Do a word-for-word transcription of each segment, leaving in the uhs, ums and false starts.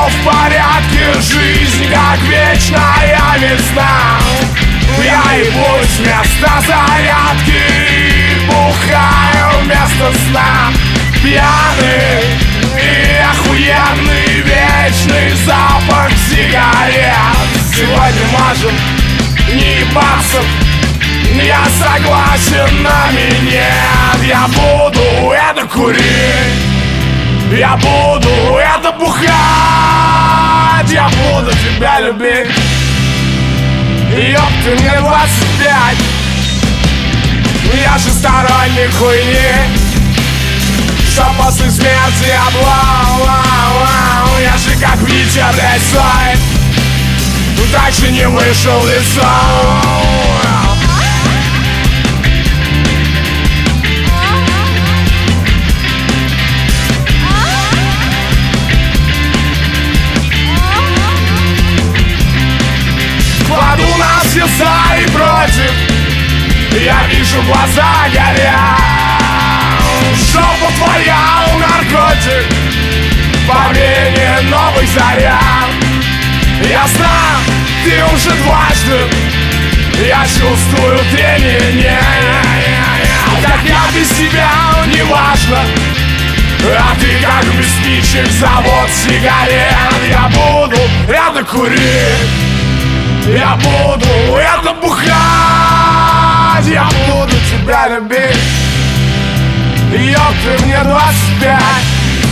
в порядке, жизнь как вечная весна. Я ебусь вместо зарядки, бухаю вместо сна. Пьяный и охуенный вечный запах сигарет. Сегодня можем не ебаться, я согласен на минет. Я буду это курить, я буду это бухать, я буду тебя любить. Ёб ты, мне двадцать пять, я же сторонник хуйни, что после смерти облом. Я же как Витя, блядь, Цой, ну так же не вышел лицом. Кладу на все за и против, я вижу, глаза горят. Жопа твоя, наркотик, парение новых заряд. Я знаю, ты уже дважды, я чувствую трение, не, не, не. Как я без тебя, не важно, а ты как без спичек, завод сигарет. Я буду это курить, я буду это бухать, я буду тебя любить. Ёб ты, мне двадцать пять,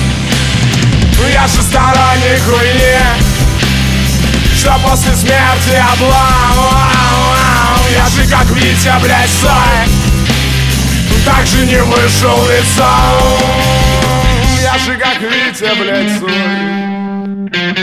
я же сторонник хуйни, что после смерти облом. Я же как Витя, блядь, Цой, так же не вышел лицом. Я же как Витя, блядь, Цой.